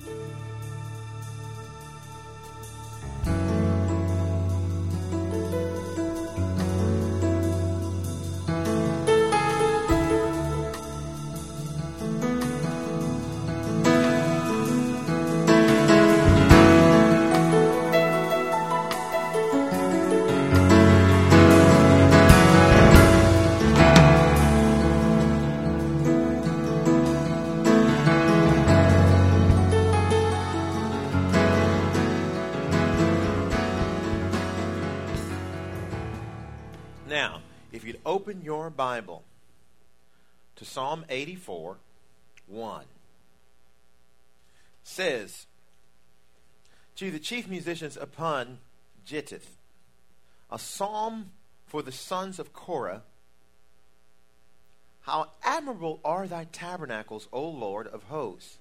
Open your Bible to Psalm 84, 1. Says, to the chief musicians upon Gittith, a psalm for the sons of Korah. How admirable are thy tabernacles, O Lord of hosts!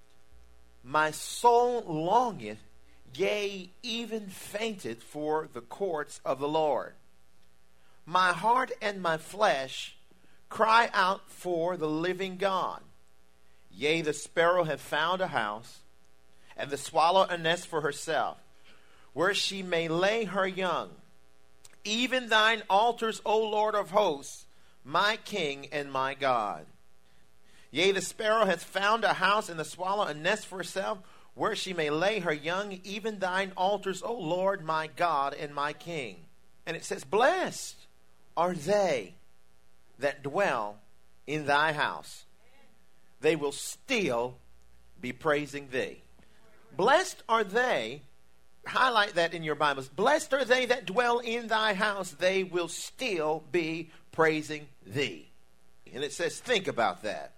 My soul longeth, yea, even fainted for the courts of the Lord. My heart and my flesh cry out for the living God. Yea, the sparrow hath found a house, and the swallow a nest for herself, where she may lay her young. Even thine altars, O Lord of hosts, my King and my God. Yea, the sparrow hath found a house, and the swallow a nest for herself, where she may lay her young. Even thine altars, O Lord, my God and my King. And it says, blessed are they that dwell in thy house. They will still be praising thee. Blessed are they, highlight that in your Bibles. Blessed are they that dwell in thy house. They will still be praising thee. And it says, think about that.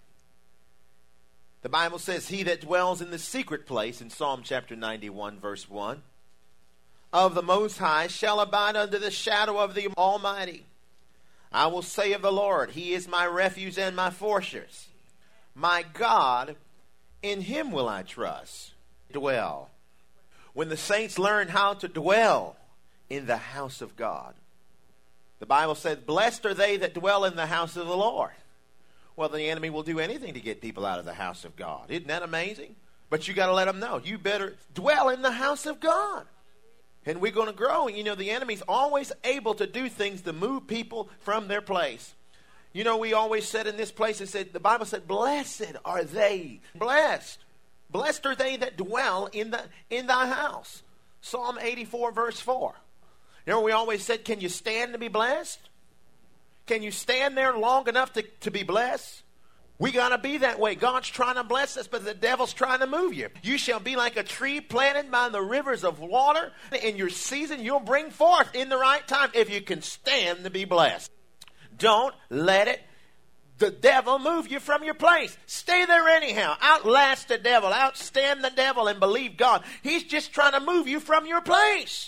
The Bible says, he that dwells in the secret place, in Psalm chapter 91, verse 1, of the Most High shall abide under the shadow of the Almighty. I will say of the Lord, he is my refuge and my fortress. My God, in him will I trust. Dwell. When the saints learn how to dwell in the house of God, the Bible says, blessed are they that dwell in the house of the Lord. Well, the enemy will do anything to get people out of the house of God. Isn't that amazing? But you got to let them know, you better dwell in the house of God. And we're going to grow. And, the enemy's always able to do things to move people from their place. We always said in this place, the Bible said, blessed are they. Blessed. Blessed are they that dwell in thy house. Psalm 84, verse 4. We always said, can you stand to be blessed? Can you stand there long enough to be blessed? We got to be that way. God's trying to bless us, but the devil's trying to move you. You shall be like a tree planted by the rivers of water. In your season, you'll bring forth in the right time if you can stand to be blessed. Don't let the devil move you from your place. Stay there anyhow. Outlast the devil. Outstand the devil and believe God. He's just trying to move you from your place.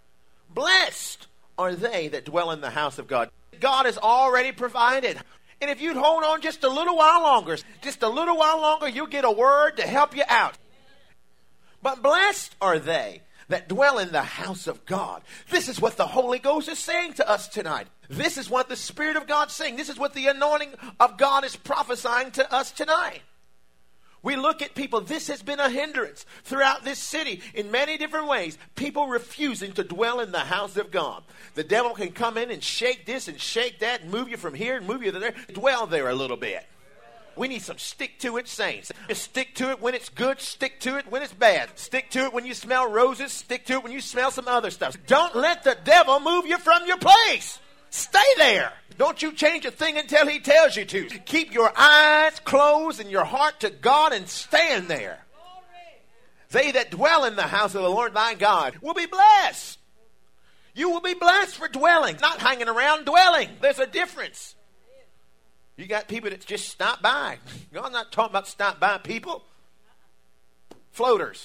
Blessed are they that dwell in the house of God. God has already provided. And if you'd hold on just a little while longer, you'll get a word to help you out. But blessed are they that dwell in the house of God. This is what the Holy Ghost is saying to us tonight. This is what the Spirit of God is saying. This is what the anointing of God is prophesying to us tonight. We look at people. This has been a hindrance throughout this city in many different ways. People refusing to dwell in the house of God. The devil can come in and shake this and shake that and move you from here and move you to there. Dwell there a little bit. We need some stick-to-it saints. Stick to it when it's good. Stick to it when it's bad. Stick to it when you smell roses. Stick to it when you smell some other stuff. Don't let the devil move you from your place. Stay there. Don't you change a thing until he tells you to. Keep your eyes closed and your heart to God and stand there. They that dwell in the house of the Lord thy God will be blessed. You will be blessed for dwelling, not hanging around, dwelling. There's a difference. You got people that just stop by. God's not talking about stop by people. Floaters.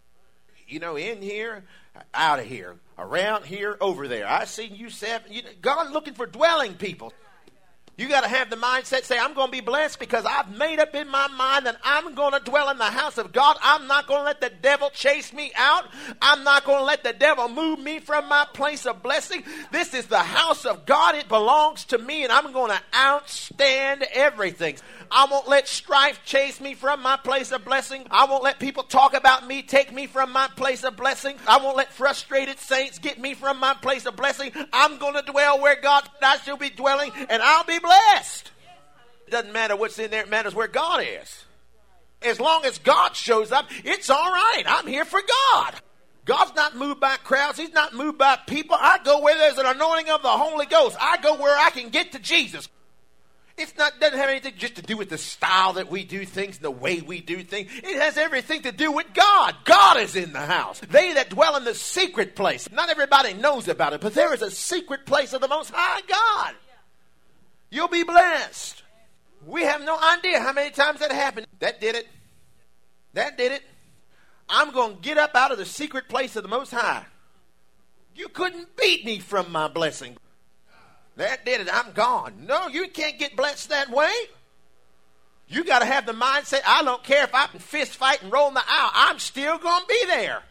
In here, out of here, around here, over there. I seen you seven. God looking for dwelling people. You got to have the mindset, say, I'm going to be blessed because I've made up in my mind that I'm going to dwell in the house of God. I'm not going to let the devil chase me out. I'm not going to let the devil move me from my place of blessing. This is the house of God. It belongs to me, and I'm going to outstand everything. I won't let strife chase me from my place of blessing. I won't let people talk about me, take me from my place of blessing. I won't let frustrated saints get me from my place of blessing. I'm going to dwell where God said I shall be dwelling, and I'll be blessed. It doesn't matter what's in there. It matters where God is. As long as God shows up, it's all right. I'm here for God. God's not moved by crowds. He's not moved by people. I go where there's an anointing of the Holy Ghost. I go where I can get to Jesus. Doesn't have anything just to do with the style that we do things and the way we do things. It has everything to do with God. God is in the house. They that dwell in the secret place. Not everybody knows about it, but there is a secret place of the Most High God. You'll be blessed. We have no idea how many times that happened. That did it. That did it. I'm going to get up out of the secret place of the Most High. You couldn't beat me from my blessing. That did it. I'm gone. No, you can't get blessed that way. You got to have the mindset, I don't care if I can fist fight and roll in the aisle. I'm still going to be there.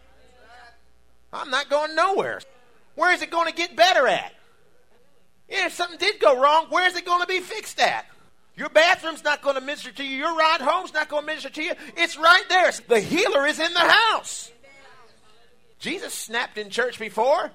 I'm not going nowhere. Where is it going to get better at? Yeah, if something did go wrong, where is it going to be fixed at? Your bathroom's not going to minister to you. Your ride home's not going to minister to you. It's right there. The healer is in the house. Jesus snapped in church before.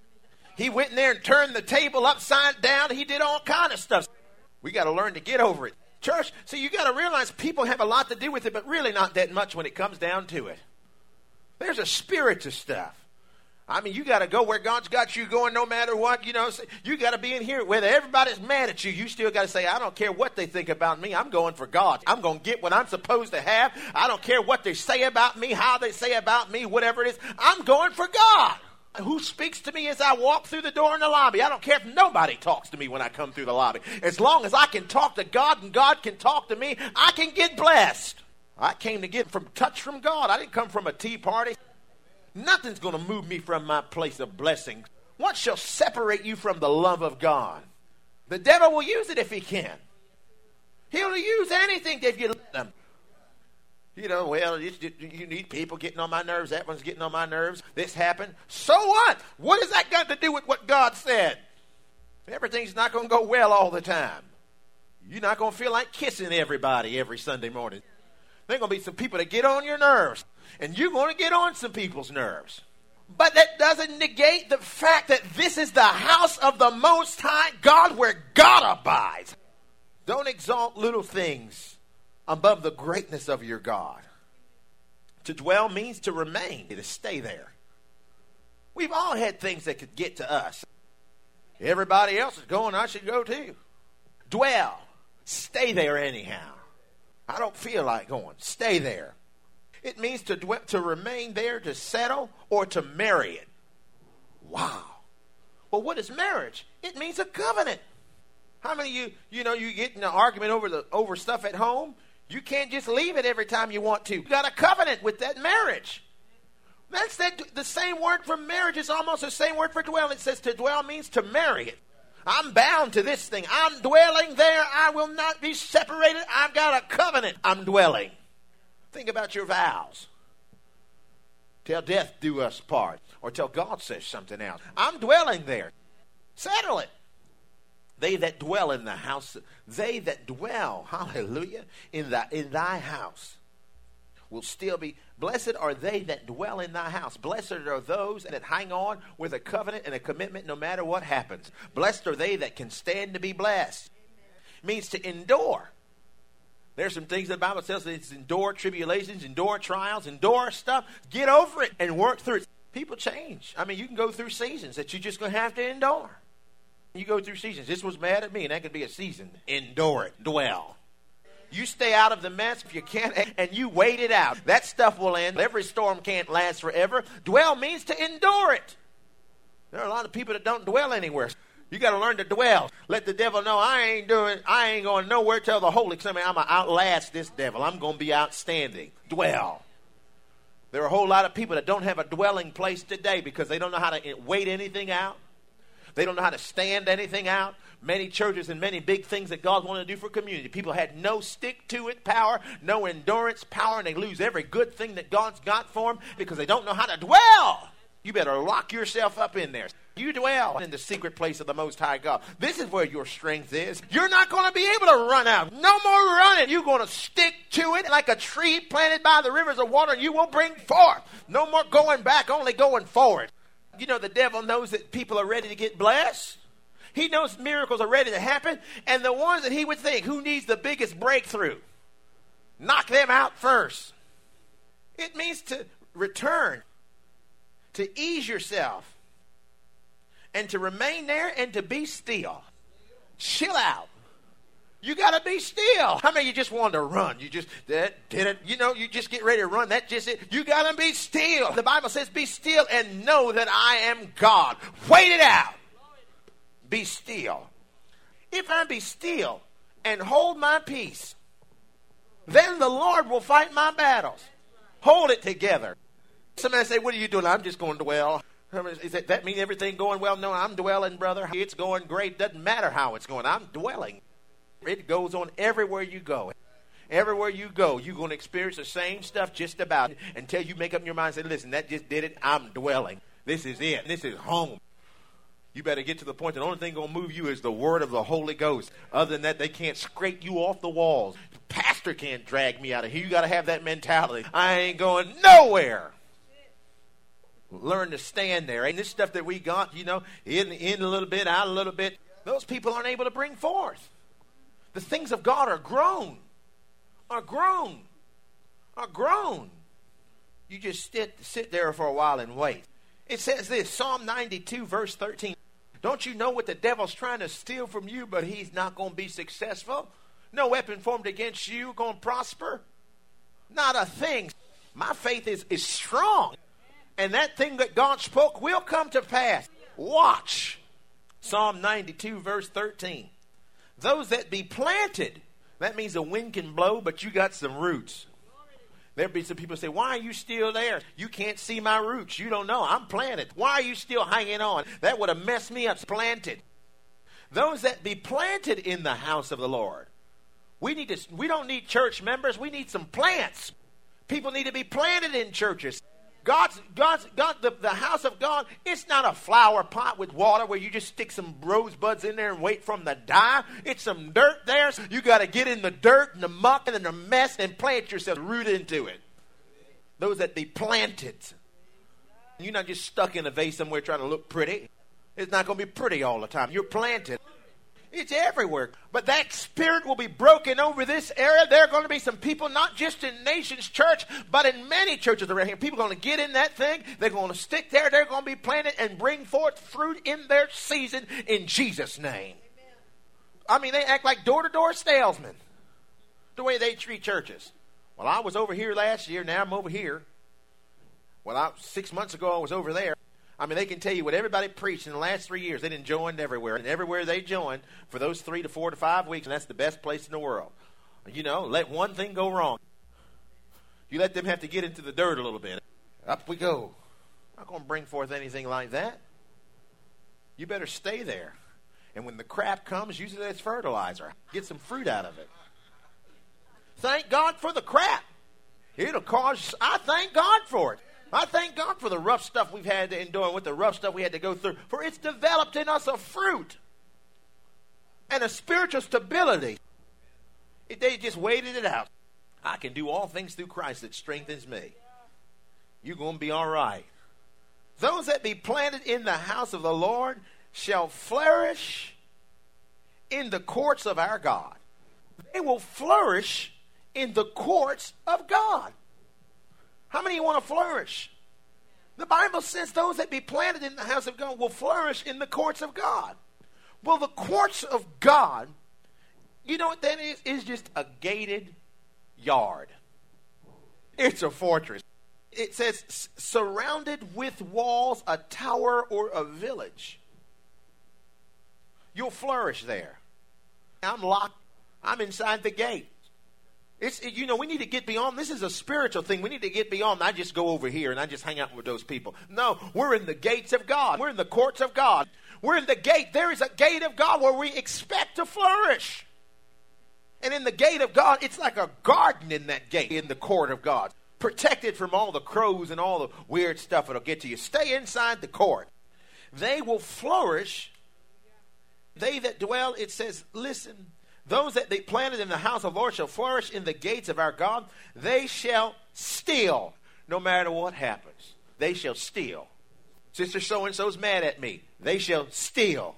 He went in there and turned the table upside down. He did all kind of stuff. We got to learn to get over it. Church, see, you got to realize people have a lot to do with it, but really not that much when it comes down to it. There's a spirit to stuff. I mean, you got to go where God's got you going no matter what. You know, you got to be in here. Whether everybody's mad at you, you still got to say, I don't care what they think about me. I'm going for God. I'm going to get what I'm supposed to have. I don't care what they say about me, how they say about me, whatever it is. I'm going for God. Who speaks to me as I walk through the door in the lobby? I don't care if nobody talks to me when I come through the lobby. As long as I can talk to God and God can talk to me, I can get blessed. I came to get touch from God. I didn't come from a tea party. Nothing's going to move me from my place of blessing. What shall separate you from the love of God? The devil will use it if he can. He'll use anything if you let him. You know, well, you need people getting on my nerves. That one's getting on my nerves. This happened. So what? What has that got to do with what God said? Everything's not going to go well all the time. You're not going to feel like kissing everybody every Sunday morning. There are going to be some people that get on your nerves. And you're going to get on some people's nerves. But that doesn't negate the fact that this is the house of the Most High God where God abides. Don't exalt little things above the greatness of your God. To dwell means to remain, to stay there. We've all had things that could get to us. Everybody else is going, I should go too. Dwell. Stay there anyhow. I don't feel like going. Stay there. It means to remain there, to settle, or to marry it. Wow. Well, what is marriage? It means a covenant. How many of you get in an argument over stuff at home? You can't just leave it every time you want to. You got a covenant with that marriage. That's the same word for marriage is almost the same word for dwell. It says to dwell means to marry it. I'm bound to this thing. I'm dwelling there. I will not be separated. I've got a covenant. I'm dwelling. Think about your vows. Till death do us part. Or till God says something else. I'm dwelling there. Settle it. They that dwell in the house, they that dwell, hallelujah, in thy house will still be, blessed are they that dwell in thy house. Blessed are those that hang on with a covenant and a commitment no matter what happens. Blessed are they that can stand to be blessed. It means to endure. There's some things that the Bible says, it's endure tribulations, endure trials, endure stuff. Get over it and work through it. People change. I mean, you can go through seasons that you're just going to have to endure. You go through seasons. This was mad at me, and that could be a season. Endure it. Dwell. You stay out of the mess if you can, and you wait it out. That stuff will end. Every storm can't last forever. Dwell means to endure it. There are a lot of people that don't dwell anywhere. You got to learn to dwell. Let the devil know I ain't going nowhere. Tell the Holy Spirit, I'm going to outlast this devil. I'm going to be outstanding. Dwell. There are a whole lot of people that don't have a dwelling place today because they don't know how to wait anything out. They don't know how to stand anything out. Many churches and many big things that God wanted to do for community. People had no stick-to-it power, no endurance power, and they lose every good thing that God's got for them because they don't know how to dwell. You better lock yourself up in there. You dwell in the secret place of the Most High God. This is where your strength is. You're not going to be able to run out. No more running. You're going to stick to it like a tree planted by the rivers of water, and you will bring forth. No more going back, only going forward. You know, the devil knows that people are ready to get blessed. He knows miracles are ready to happen. And the ones that he would think, who needs the biggest breakthrough? Knock them out first. It means to return, to ease yourself, and to remain there and to be still. Chill out. You got to be still. How many of you just wanted to run? You just did it. You know, you just get ready to run. That's just it. You got to be still. The Bible says, be still and know that I am God. Wait it out. Be still. If I be still and hold my peace, then the Lord will fight my battles. Hold it together. Somebody say, what are you doing? I'm just going to dwell. Is that mean everything going well? No, I'm dwelling, brother. It's going great. Doesn't matter how it's going. I'm dwelling. It goes on everywhere you go. Everywhere you go, you're going to experience the same stuff just about until you make up your mind and say, listen, that just did it. I'm dwelling. This is it. This is home. You better get to the point that the only thing going to move you is the word of the Holy Ghost. Other than that, they can't scrape you off the walls. The pastor can't drag me out of here. You got to have that mentality. I ain't going nowhere. Learn to stand there. And this stuff that we got, you know, in a little bit, out a little bit, those people aren't able to bring forth. The things of God are grown. Are grown. Are grown. You just sit there for a while and wait. It says this, Psalm 92, verse 13. Don't you know what the devil's trying to steal from you, but he's not going to be successful? No weapon formed against you going to prosper? Not a thing. My faith is strong. And that thing that God spoke will come to pass. Watch. Psalm 92, verse 13. Those that be planted, that means the wind can blow, but you got some roots. There'll be some people say, why are you still there? You can't see my roots. You don't know. I'm planted. Why are you still hanging on? That would have messed me up. Planted. Those that be planted in the house of the Lord. We don't need church members. We need some plants. People need to be planted in churches. The house of God, it's not a flower pot with water where you just stick some rosebuds in there and wait for them to die. It's some dirt there. So you got to get in the dirt and the muck and the mess and plant yourself, root into it. Those that be planted. You're not just stuck in a vase somewhere trying to look pretty. It's not going to be pretty all the time. You're planted. It's everywhere. But that spirit will be broken over this area. There are going to be some people, not just in Nations Church, but in many churches around here. People are going to get in that thing. They're going to stick there. They're going to be planted and bring forth fruit in their season in Jesus' name. Amen. I mean, they act like door-to-door salesmen, the way they treat churches. Well, I was over here last year. Now I'm over here. Well, 6 months ago, I was over there. I mean, they can tell you what everybody preached in the last 3 years. They done joined everywhere. And everywhere they joined for those 3 to 4 to 5 weeks, and that's the best place in the world. You know, let one thing go wrong. You let them have to get into the dirt a little bit. Up we go. I'm not going to bring forth anything like that. You better stay there. And when the crap comes, use it as fertilizer. Get some fruit out of it. Thank God for the crap. I thank God for it. I thank God for the rough stuff we've had to endure and with the rough stuff we had to go through. For it's developed in us a fruit and a spiritual stability. They just waited it out. I can do all things through Christ that strengthens me. You're going to be all right. Those that be planted in the house of the Lord shall flourish in the courts of our God. They will flourish in the courts of God. How many of you want to flourish? The Bible says those that be planted in the house of God will flourish in the courts of God. Well, the courts of God, you know what that is? It's just a gated yard. It's a fortress. It says surrounded with walls, a tower, or a village. You'll flourish there. I'm locked. I'm inside the gate. We need to get beyond. This is a spiritual thing. We need to get beyond. I just go over here and I just hang out with those people. No, we're in the gates of God. We're in the courts of God. We're in the gate. There is a gate of God where we expect to flourish. And in the gate of God, it's like a garden in that gate, in the court of God. Protected from all the crows and all the weird stuff that'll get to you. Stay inside the court. They will flourish. They that dwell, it says, listen, those that they planted in the house of the Lord shall flourish in the gates of our God. They shall steal, no matter what happens. They shall steal. Sister so-and-so's mad at me. They shall steal.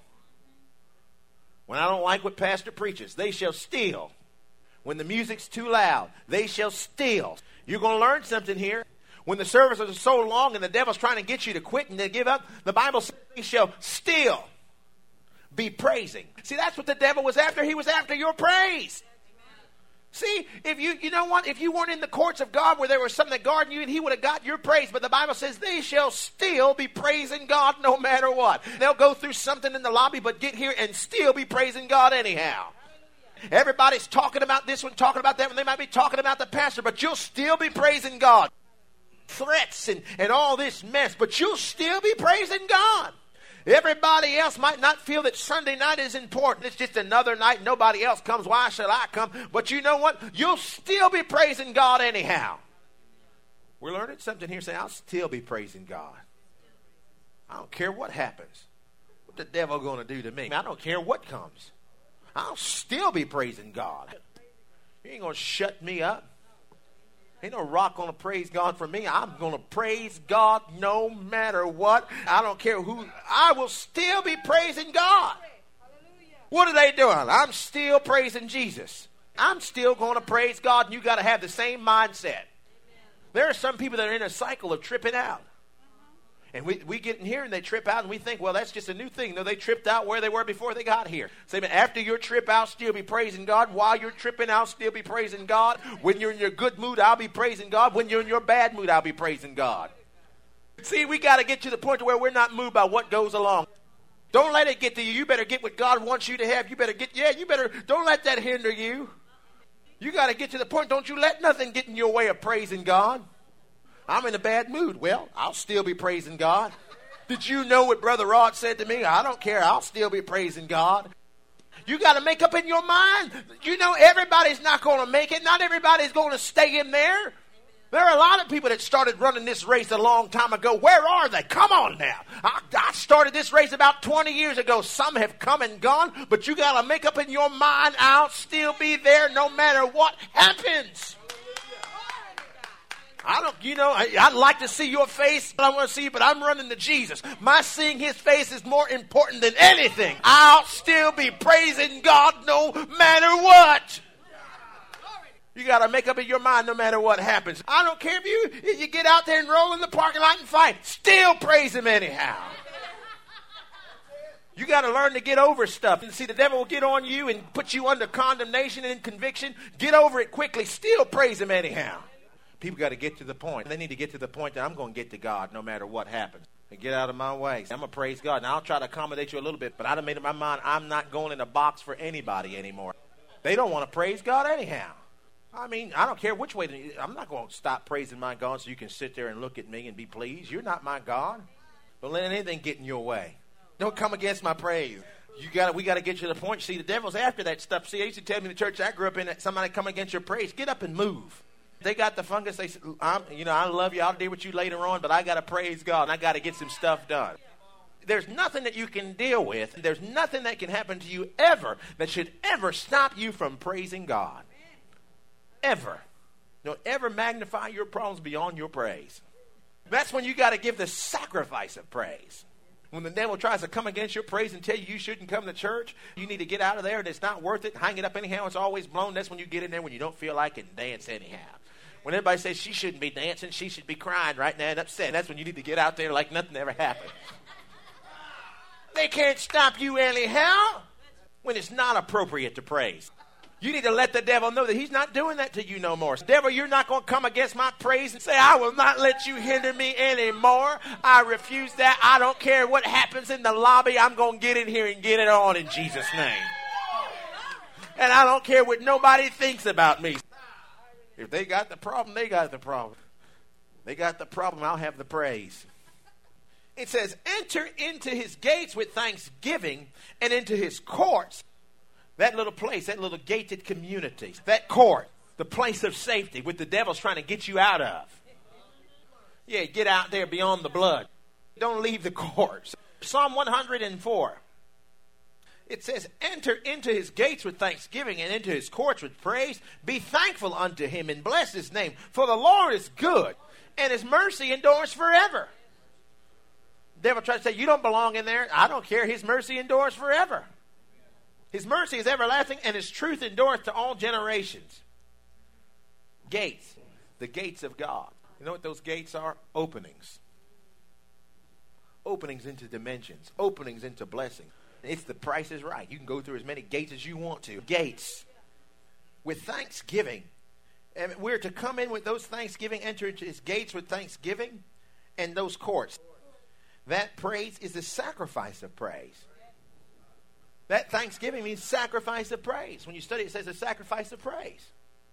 When I don't like what pastor preaches, they shall steal. When the music's too loud, they shall steal. You're going to learn something here. When the services are so long and the devil's trying to get you to quit and to give up, the Bible says they shall still be praising. See, that's what the devil was after. He was after your praise. See, if you know what? If you weren't in the courts of God where there was something that guarded you, and he would have got your praise. But the Bible says they shall still be praising God no matter what. They'll go through something in the lobby, but get here and still be praising God anyhow. Everybody's talking about this one, talking about that one. They might be talking about the pastor, but you'll still be praising God. Threats and all this mess, but you'll still be praising God. Everybody else might not feel that Sunday night is important. It's just another night. Nobody else comes. Why should I come? But you know what? You'll still be praising God anyhow. We're learning something here. Saying, I'll still be praising God. I don't care what happens. What the devil going to do to me? I don't care what comes. I'll still be praising God. You ain't going to shut me up. Ain't no rock going to praise God for me. I'm going to praise God no matter what. I don't care who. I will still be praising God. What are they doing? I'm still praising Jesus. I'm still going to praise God, and you got to have the same mindset. There are some people that are in a cycle of tripping out. And we get in here and they trip out and we think, well, that's just a new thing. No, they tripped out where they were before they got here. So after your trip out, still be praising God. While you're tripping out, still be praising God. When you're in your good mood, I'll be praising God. When you're in your bad mood, I'll be praising God. See, we got to get to the point where we're not moved by what goes along. Don't let it get to you. You better get what God wants you to have. You better don't let that hinder you. You got to get to the point, don't you let nothing get in your way of praising God. I'm in a bad mood. Well, I'll still be praising God. Did you know what Brother Rod said to me? I don't care. I'll still be praising God. You got to make up in your mind. You know, everybody's not going to make it. Not everybody's going to stay in there. There are a lot of people that started running this race a long time ago. Where are they? Come on now. I started this race about 20 years ago. Some have come and gone, but you got to make up in your mind, I'll still be there no matter what happens. I'd like to see your face, but I want to see you, but I'm running to Jesus. My seeing his face is more important than anything. I'll still be praising God no matter what. You got to make up in your mind no matter what happens. I don't care if you get out there and roll in the parking lot and fight. Still praise him anyhow. You got to learn to get over stuff. And see, the devil will get on you and put you under condemnation and conviction. Get over it quickly. Still praise him anyhow. People got to get to the point. They need to get to the point that I'm going to get to God no matter what happens. And get out of my way. I'm going to praise God. Now, I'll try to accommodate you a little bit, but I done made up my mind I'm not going in a box for anybody anymore. They don't want to praise God anyhow. I mean, I don't care which way. I'm not going to stop praising my God so you can sit there and look at me and be pleased. You're not my God. Don't let anything get in your way. Don't come against my praise. We got to get to the point. See, the devil's after that stuff. See, they used to tell me in the church I grew up in that somebody come against your praise. Get up and move. They got the fungus. They said, I love you. I'll deal with you later on, but I got to praise God, and I got to get some stuff done. There's nothing that you can deal with. There's nothing that can happen to you ever that should ever stop you from praising God. Ever. Don't ever magnify your problems beyond your praise. That's when you got to give the sacrifice of praise. When the devil tries to come against your praise and tell you shouldn't come to church, you need to get out of there and it's not worth it. Hang it up anyhow. It's always blown. That's when you get in there when you don't feel like it and dance anyhow. When everybody says she shouldn't be dancing, she should be crying right now and upset. That's when you need to get out there like nothing ever happened. They can't stop you anyhow when it's not appropriate to praise. You need to let the devil know that he's not doing that to you no more. Devil, you're not going to come against my praise and say, I will not let you hinder me anymore. I refuse that. I don't care what happens in the lobby. I'm going to get in here and get it on in Jesus' name. And I don't care what nobody thinks about me. If they got the problem, they got the problem. They got the problem, I'll have the praise. It says, enter into his gates with thanksgiving and into his courts. That little place, that little gated community, that court, the place of safety with the devil's trying to get you out of. Yeah, get out there beyond the blood. Don't leave the courts. Psalm 104. It says, enter into his gates with thanksgiving and into his courts with praise. Be thankful unto him and bless his name. For the Lord is good and his mercy endures forever. The devil tries to say, you don't belong in there. I don't care. His mercy endures forever. His mercy is everlasting and his truth endureth to all generations. Gates. The gates of God. You know what those gates are? Openings. Openings into dimensions. Openings into blessing. It's the price is right. You can go through as many gates as you want to. Gates. With thanksgiving. And we're to come in with those thanksgiving, enter into his gates with thanksgiving and those courts. That praise is a sacrifice of praise. That thanksgiving means sacrifice of praise. When you study, it says a sacrifice of praise.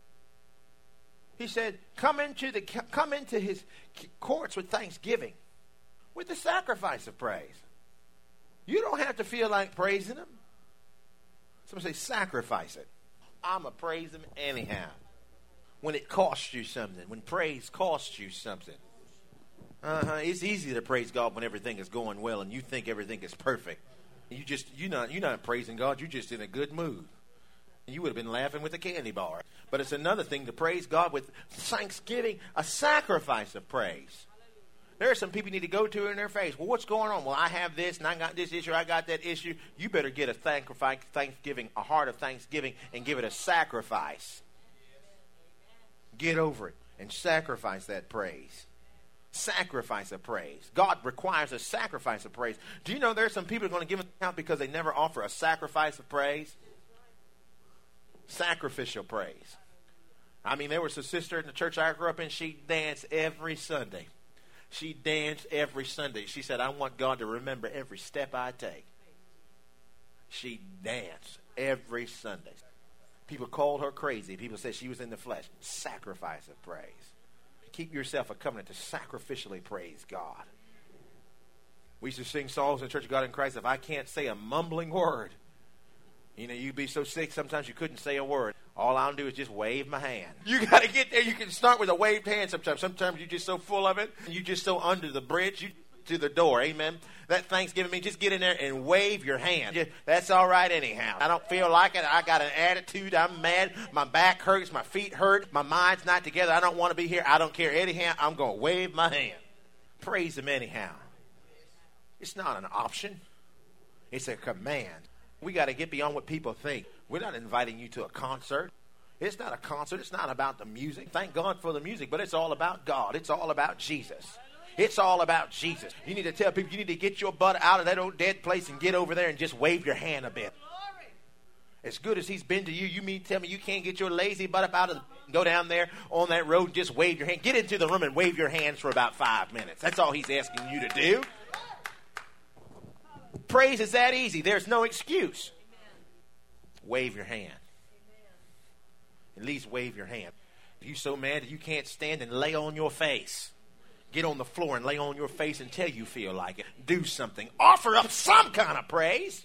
He said, come into his courts with thanksgiving, with the sacrifice of praise. You don't have to feel like praising him. Somebody say, sacrifice it. I'm going to praise him anyhow. When it costs you something, when praise costs you something. It's easy to praise God when everything is going well and you think everything is perfect. You're not praising God. You're just in a good mood. You would have been laughing with a candy bar. But it's another thing to praise God with thanksgiving, a sacrifice of praise. There are some people you need to go to in their face. Well, what's going on? Well, I have this, and I got this issue, I got that issue. You better get a thanksgiving, a heart of thanksgiving, and give it a sacrifice. Get over it and sacrifice that praise. Sacrifice of praise. God requires a sacrifice of praise. Do you know there are some people who are going to give an account because they never offer a sacrifice of praise? Sacrificial praise. I mean, there was a sister in the church I grew up in. She danced every Sunday. She danced every Sunday. She said, I want God to remember every step I take. She danced every Sunday. People called her crazy. People said she was in the flesh. Sacrifice of praise. Keep yourself a covenant to sacrificially praise God. We used to sing songs in the Church of God in Christ. If I can't say a mumbling word, you'd be so sick sometimes you couldn't say a word. All I'll do is just wave my hand. You got to get there. You can start with a waved hand sometimes. Sometimes you're just so full of it. You're just so under the bridge. You to the door. Amen. That Thanksgiving means just get in there and wave your hand. That's all right anyhow. I don't feel like it. I got an attitude. I'm mad. My back hurts. My feet hurt. My mind's not together. I don't want to be here. I don't care anyhow. I'm going to wave my hand. Praise him anyhow. It's not an option. It's a command. We got to get beyond what people think. We're not inviting you to a concert. It's not a concert. It's not about the music. Thank God for the music, but it's all about God. It's all about Jesus. It's all about Jesus. You need to tell people you need to get your butt out of that old dead place and get over there and just wave your hand a bit. As good as he's been to you, you mean tell me you can't get your lazy butt up out of go down there on that road and just wave your hand. Get into the room and wave your hands for about 5 minutes. That's all he's asking you to do. Praise is that easy. There's no excuse. Wave your hand. At least wave your hand. If you're so mad that you can't stand, and lay on your face. Get on the floor and lay on your face until you feel like it. Do something. Offer up some kind of praise.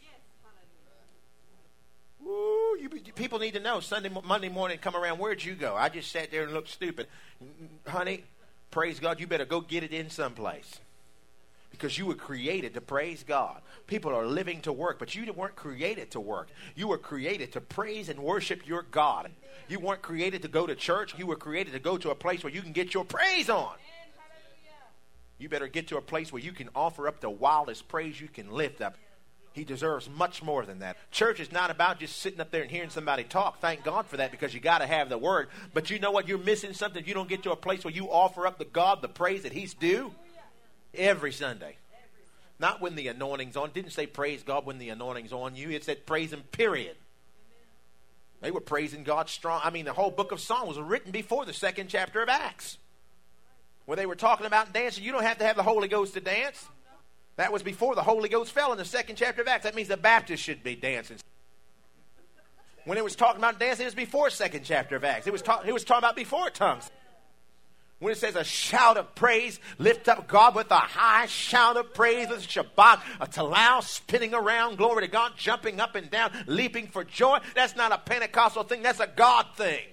Ooh, people need to know. Monday morning, come around. Where'd you go? I just sat there and looked stupid. Honey, praise God. You better go get it in someplace. Because you were created to praise God. People are living to work, but you weren't created to work. You were created to praise and worship your God. You weren't created to go to church. You were created to go to a place where you can get your praise on. You better get to a place where you can offer up the wildest praise you can lift up. He deserves much more than that. Church is not about just sitting up there and hearing somebody talk. Thank God for that, because you got to have the word. But you know what? You're missing something. You don't get to a place where you offer up to God the praise that he's due every Sunday. Not when the anointing's on. It didn't say praise God when the anointing's on you. It said praise him, period. They were praising God strong. I mean, the whole book of Psalms was written before the 2nd chapter of Acts. Where they were talking about dancing. You don't have to have the Holy Ghost to dance. That was before the Holy Ghost fell in the 2nd chapter of Acts. That means the Baptists should be dancing. When it was talking about dancing, it was before second chapter of Acts. It was talking about before tongues. When it says a shout of praise, lift up God with a high shout of praise, with a Shabbat, a talal spinning around, glory to God, jumping up and down, leaping for joy. That's not a Pentecostal thing. That's a God thing.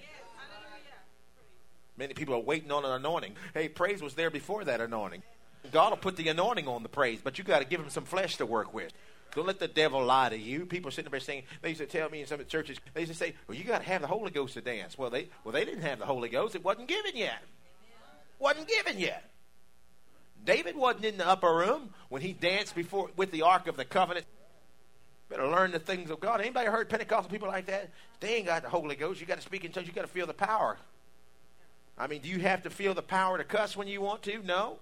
Many people are waiting on an anointing. Hey, praise was there before that anointing. God will put the anointing on the praise, but you got to give him some flesh to work with. Don't let the devil lie to you. People are sitting there saying, they used to tell me in some of the churches, they used to say, well, you got to have the Holy Ghost to dance. Well, they didn't have the Holy Ghost. It wasn't given yet. Wasn't given yet. David wasn't in the upper room when he danced with the Ark of the Covenant. Better learn the things of God. Anybody heard Pentecostal people like that? They ain't got the Holy Ghost. You got to speak in tongues. You got to feel the power. I mean, do you have to feel the power to cuss when you want to? No.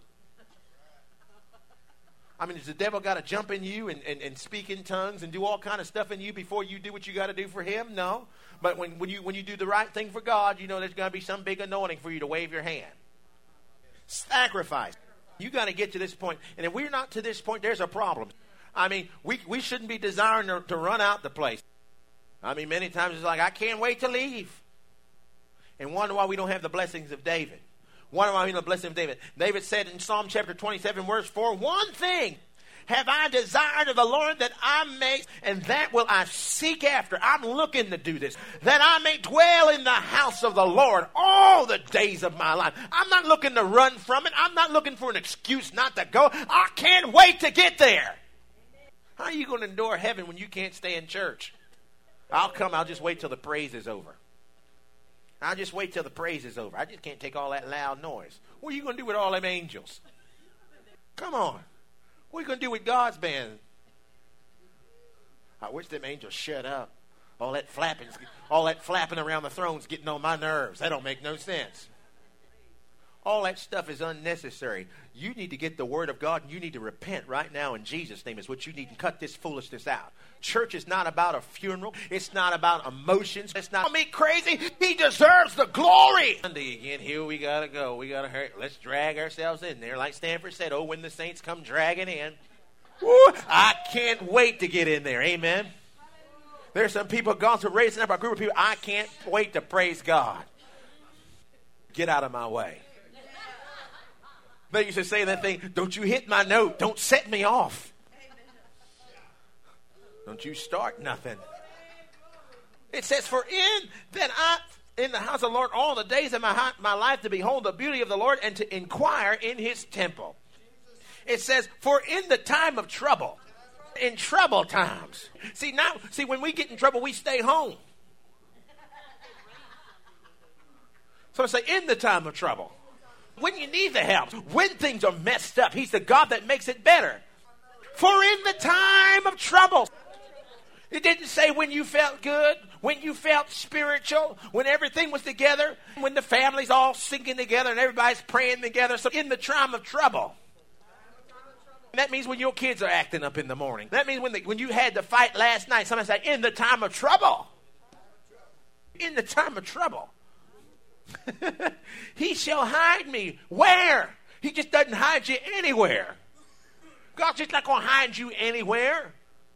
I mean, does the devil got to jump in you and speak in tongues and do all kind of stuff in you before you do what you got to do for him? No. But when you do the right thing for God, you know there's going to be some big anointing for you to wave your hand. Sacrifice. You got to get to this point. And if we're not to this point, there's a problem. I mean, we shouldn't be desiring to run out the place. I mean, many times it's like, I can't wait to leave. And wonder why we don't have the blessings of David. Wonder why we don't have the blessing of David. David said in Psalm chapter 27, verse 4, one thing have I desired of the Lord that I may, and that will I seek after. I'm looking to do this. That I may dwell in the house of the Lord all the days of my life. I'm not looking to run from it. I'm not looking for an excuse not to go. I can't wait to get there. How are you going to endure heaven when you can't stay in church? I'll just wait till the praise is over. I'll just wait till the praise is over. I just can't take all that loud noise. What are you going to do with all them angels? Come on. What are you going to do with God's band? I wish them angels shut up. All that flapping around the throne's getting on my nerves. That don't make no sense. All that stuff is unnecessary. You need to get the word of God, and you need to repent right now in Jesus' name is what you need to cut this foolishness out. Church is not about a funeral. It's not about emotions. It's not me crazy. He deserves the glory. Sunday again, here we got to go. We got to hurry. Let's drag ourselves in there. Like Stanford said, oh, when the saints come dragging in. Woo, I can't wait to get in there. Amen. There's some people gone to raising up a group of people. I can't wait to praise God. Get out of my way. They used to say that thing, don't you hit my note. Don't set me off. Don't you start nothing. It says, for in the house of the Lord all the days of my life to behold the beauty of the Lord and to inquire in his temple. It says, for in the time of trouble, in trouble times. See, when we get in trouble, we stay home. So I say, in the time of trouble. When you need the help, when things are messed up, he's the God that makes it better. For in the time of trouble. It didn't say when you felt good, when you felt spiritual, when everything was together, when the family's all singing together and everybody's praying together. So in the time of trouble. That means when your kids are acting up in the morning. That means when you had to fight last night. Somebody say, in the time of trouble. In the time of trouble. He shall hide me. Where? He just doesn't hide you anywhere. God's just not going to hide you anywhere.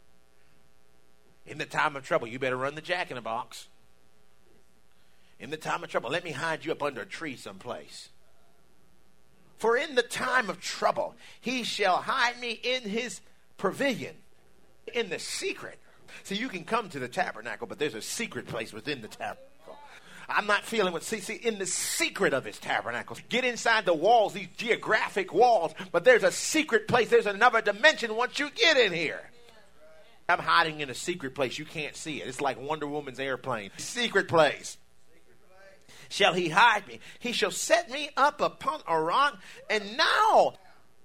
In the time of trouble, you better run the Jack in the Box. In the time of trouble, let me hide you up under a tree someplace. For in the time of trouble, he shall hide me in his pavilion, in the secret. See, you can come to the tabernacle, but there's a secret place within the tabernacle. I'm not feeling what, see, in the secret of his tabernacle. Get inside the walls, these geographic walls, but there's a secret place. There's another dimension once you get in here. I'm hiding in a secret place. You can't see it. It's like Wonder Woman's airplane. Secret place. Shall he hide me? He shall set me up upon a rock, and now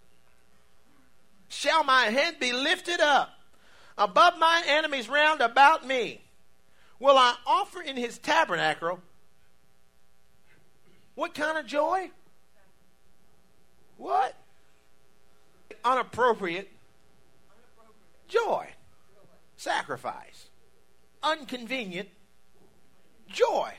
shall my head be lifted up above my enemies round about me. Will I offer in his tabernacle what kind of joy? What? Unappropriate joy. Sacrifice. Inconvenient joy.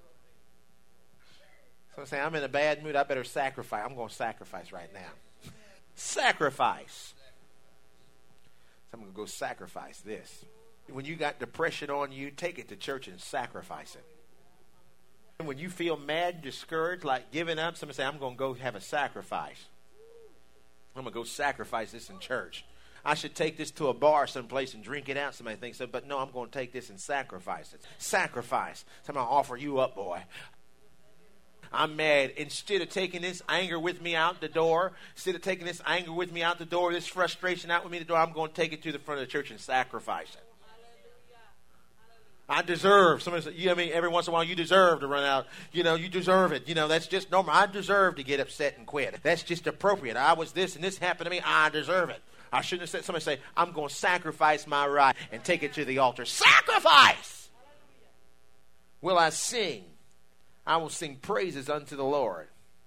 So I say, I'm in a bad mood. I better sacrifice. I'm going to sacrifice right now. Sacrifice. So I'm going to go sacrifice this. When you got depression on you, take it to church and sacrifice it. And when you feel mad, discouraged, like giving up, somebody say, I'm going to go have a sacrifice. I'm going to go sacrifice this in church. I should take this to a bar someplace and drink it out. Somebody thinks so, but no, I'm going to take this and sacrifice it. Sacrifice. Somebody offer you up, boy. I'm mad. Instead of taking this anger with me out the door, this frustration out with me the door, I'm going to take it to the front of the church and sacrifice it. I deserve. Somebody said, every once in a while you deserve to run out. You deserve it. That's just normal. I deserve to get upset and quit. That's just appropriate. I was this and this happened to me. I deserve it. I shouldn't have said. Somebody say, I'm going to sacrifice my right and take it to the altar. Sacrifice! Will I sing? I will sing praises unto the Lord.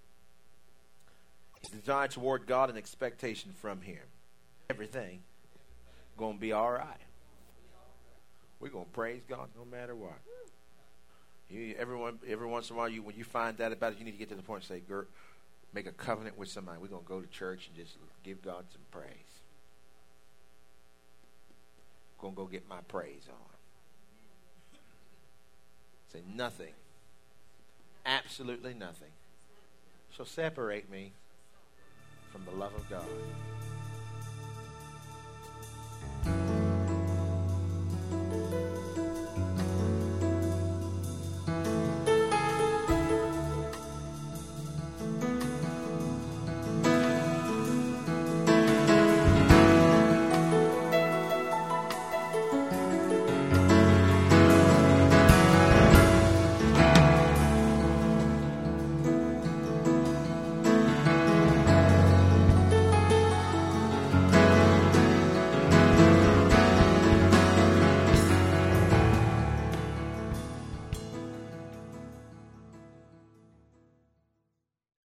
His desire toward God and expectation from Him. Everything going to be all right. We're going to praise God no matter what. Every once in a while, when you find out about it, you need to get to the point and say, make a covenant with somebody. We're going to go to church and just give God some praise. I'm going to go get my praise on. Say nothing, absolutely nothing, shall separate me from the love of God.